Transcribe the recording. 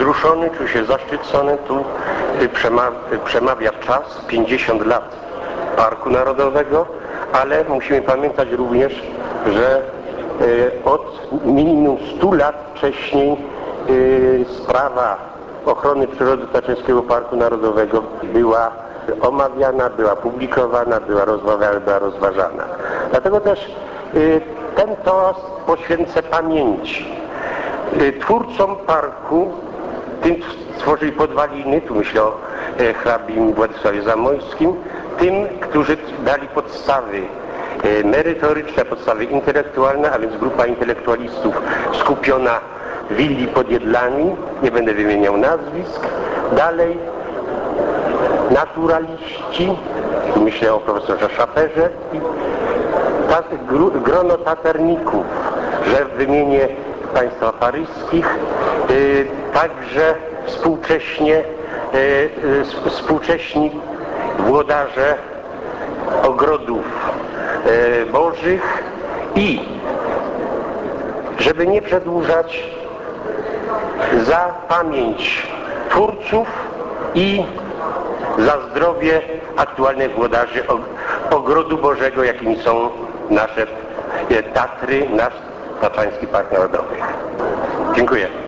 wzruszony, czuł się zaszczycony. Tu przemawia czas, 50 lat Parku Narodowego, ale musimy pamiętać również, że od minimum 100 lat wcześniej sprawa ochrony przyrody Tatrzańskiego Parku Narodowego była omawiana, była publikowana, była rozmawiana, była rozważana. Dlatego też ten toast poświęcę pamięci twórcom parku, tym stworzyli podwaliny, tu myślę o hrabim Władysławie Zamoyskim, tym, którzy dali podstawy merytoryczne, podstawy intelektualne, a więc grupa intelektualistów skupiona w willi pod Jedlami, nie będę wymieniał nazwisk. Dalej naturaliści, tu myślę o profesorze Schaperze, i grono taterników, że wymienię państwa paryskich, także współcześni włodarze ogrodów bożych i, żeby nie przedłużać, za pamięć twórców i za zdrowie aktualnych włodarzy ogrodu bożego, jakimi są nasze Tatry, nasz Tatrzański Park Narodowy. Dziękuję.